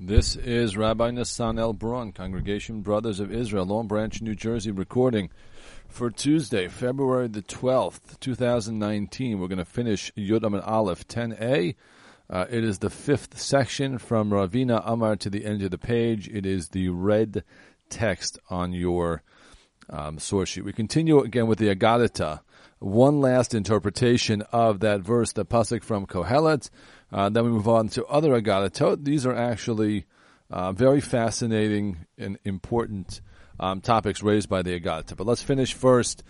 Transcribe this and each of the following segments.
This is Rabbi Nassan El Braun, Congregation Brothers of Israel, Long Branch, New Jersey, recording for Tuesday, February the 12th, 2019. We're going to finish Yud Amud Aleph 10a. It is the fifth section from Ravina Amar to the end of the page. It is the red text on your source sheet. We continue again with the Agadata. One last interpretation of that verse, the pasuk from Kohelet. Then we move on to other Agadatot. These are actually very fascinating and important topics raised by the Agadata. But let's finish first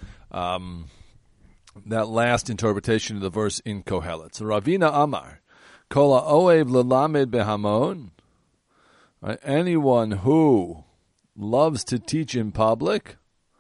that last interpretation of the verse in Kohelet. So Ravina Amar, Kol ha'oev lelamed behamon. Right? Anyone who loves to teach in public,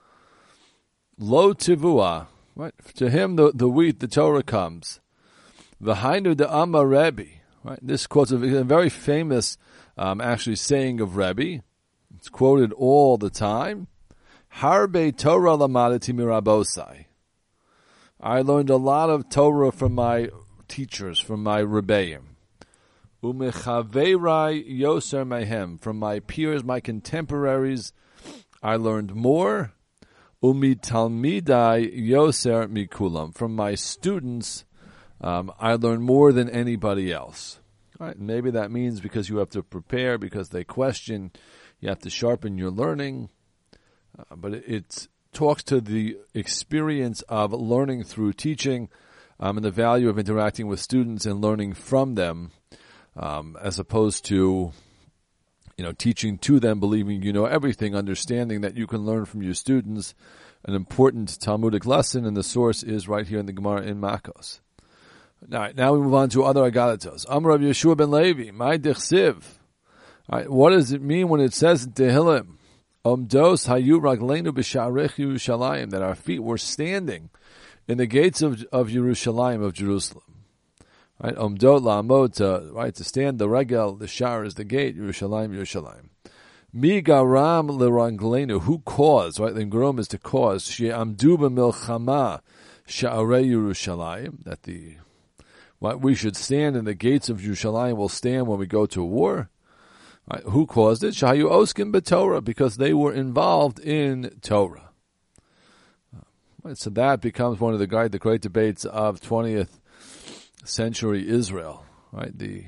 lo tivua. Right? To him, the wheat, the Torah comes. V'hainu de Amar Rebbe. Right? This quotes a very famous, actually, saying of Rebbe. It's quoted all the time. Harbe Torah lamadati mirabosai. I learned a lot of Torah from my teachers, from my Rebbeim. Umechaverai yoser mehem. From my peers, my contemporaries, I learned more. Umi talmidai yoser mikulam. From my students, I learn more than anybody else. All right, maybe that means because you have to prepare, because they question, you have to sharpen your learning. But it talks to the experience of learning through teaching and the value of interacting with students and learning from them, as opposed to teaching to them, believing you know everything, understanding that you can learn from your students. An important Talmudic lesson, and the source is right here in the Gemara in Makos. Now we move on to other Agadatos. Amar Rav Yeshua ben Levi, my dichsiv. What does it mean when it says in Tehillim, Omdos hayu ragleinu b'sha'arech Yerushalayim, that our feet were standing in the gates of Yerushalayim, of Jerusalem. Right, Omdot la'amod, to stand, the regel, the shar is the gate, Yerushalayim. Mi garam l'ranglenu, who caused, right, the garam is to cause, she'amdu b'milchama sha'arei Yerushalayim, that we should stand in the gates of Yerushalayim, will stand when we go to war. Right, who caused it? Shahayu oskim b'Torah, because they were involved in Torah. Right, so that becomes one of the great debates of 20th century Israel, right? The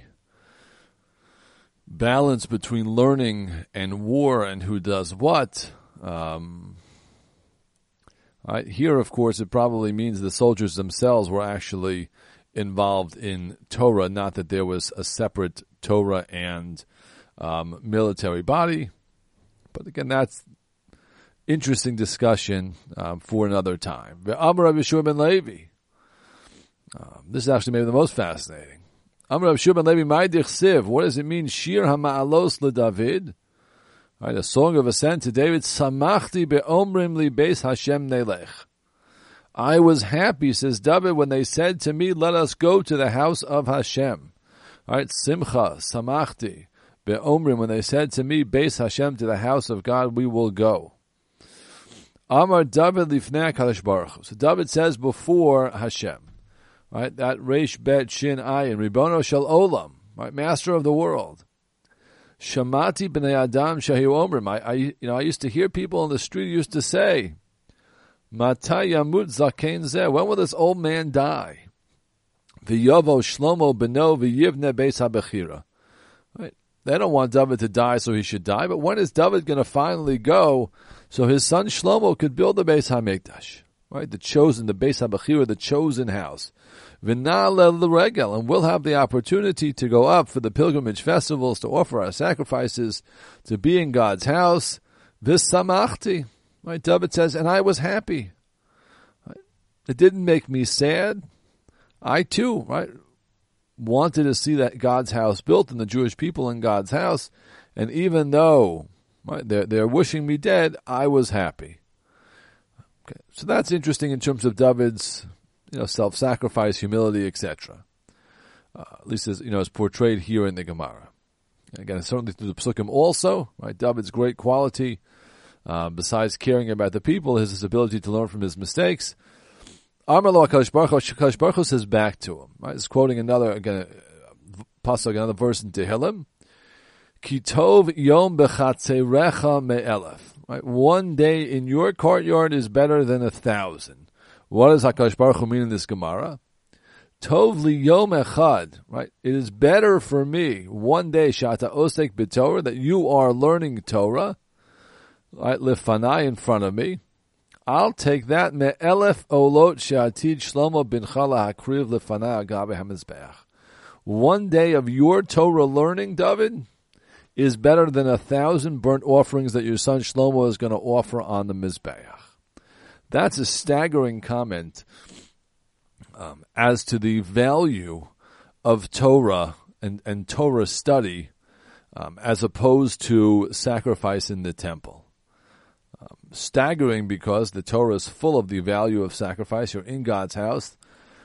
balance between learning and war and who does what. Right? Here, of course, it probably means the soldiers themselves were actually involved in Torah, not that there was a separate Torah and military body. But again, that's interesting discussion for another time. Amar Rav Yeshua ben Levi. This is actually maybe the most fascinating. Amar Rav Yeshua ben Levi, my dichsiv. What does it mean? Shir hama'alos leDavid. Right, a song of ascent to David. Samachti be'omrim li beis Hashem nelech. I was happy, says David, when they said to me, let us go to the house of Hashem. All right, simcha, samachti be'omrim, when they said to me, beis Hashem, to the house of God, we will go. Amar David lifnei HaKadosh Baruch Hu. So David says before Hashem. Right, that Reish Bet Shin Ayin, Ribono Shel Olam, right, Master of the world. Shamati b'nei Adam Shahu Omrim. I used to hear people in the street used to say, Matai Yamut Zaken Zeh. When will this old man die? V'yovo Shlomo b'no v'yivne beis habechira. Right, they don't want David to die, so he should die. But when is David going to finally go, so his son Shlomo could build the Beis Hamikdash? Right, the chosen, the Beis HaBechira, the chosen house. V'na'alel l'regel, and we'll have the opportunity to go up for the pilgrimage festivals, to offer our sacrifices, to be in God's house. V'samachti, right, David says, and I was happy. Right? It didn't make me sad. I too, right, wanted to see that God's house built and the Jewish people in God's house, and even though, right, they're wishing me dead, I was happy. Okay, so that's interesting in terms of David's, self-sacrifice, humility, etc. At least as portrayed here in the Gemara. Again, certainly through the Psukim also, right? David's great quality, besides caring about the people, is his ability to learn from his mistakes. Amar lo HaKadosh Baruch Hu, HaKadosh Baruch Hu says back to him. Right, it's quoting another verse in Tehillim. Kitov yom bechatzerecha me'elef. Right? One day in your courtyard is better than 1,000. What does HaKadosh Baruch Hu mean in this Gemara? Tov li yom echad. Right? It is better for me one day, shata osek b'Torah, that you are learning Torah, right? Lifanai, in front of me. I'll take that me'elef olot she'atid Shlomo bincha lahakriv lifanai agabe hamizbeach. One day of your Torah learning, David, is better than 1,000 burnt offerings that your son Shlomo is going to offer on the Mizbeach. That's a staggering comment as to the value of Torah and Torah study as opposed to sacrifice in the temple. Staggering because the Torah is full of the value of sacrifice. You're in God's house.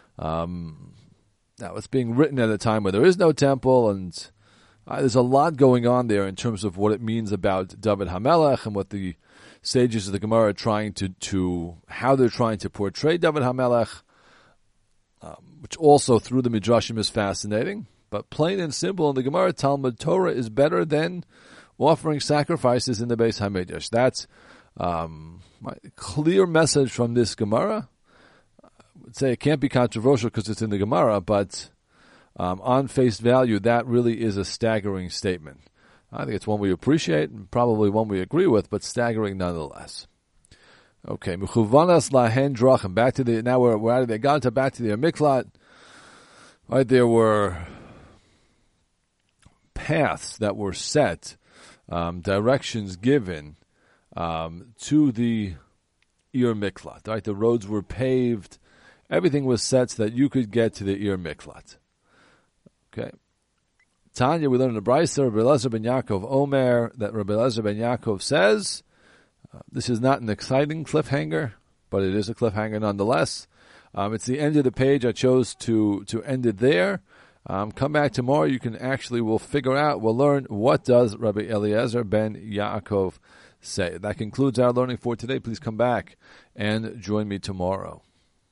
Now, it's being written at a time where there is no temple, and there's a lot going on there in terms of what it means about David HaMelech and what the sages of the Gemara are trying to how they're trying to portray David HaMelech, which also through the Midrashim is fascinating. But plain and simple, in the Gemara, Talmud Torah is better than offering sacrifices in the Beis HaMikdash. That's my clear message from this Gemara. I would say it can't be controversial because it's in the Gemara, but on face value, that really is a staggering statement. I think it's one we appreciate and probably one we agree with, but staggering nonetheless. Okay, Mechuvanas lahen drachim. Back to the, now we're out of the Ganta, back to the Miklat. Right, there were paths that were set, directions given to the Ir Miklat. Right, the roads were paved. Everything was set so that you could get to the Ir Miklat. Okay. Tanya, we learn in the Brisa, Rabbi Elazar ben Yaakov Omer, that Rabbi Elazar ben Yaakov says, this is not an exciting cliffhanger, but it is a cliffhanger nonetheless. It's the end of the page. I chose to end it there. Come back tomorrow. You can we'll figure out, we'll learn what does Rabbi Eliezer ben Yaakov say. That concludes our learning for today. Please come back and join me tomorrow.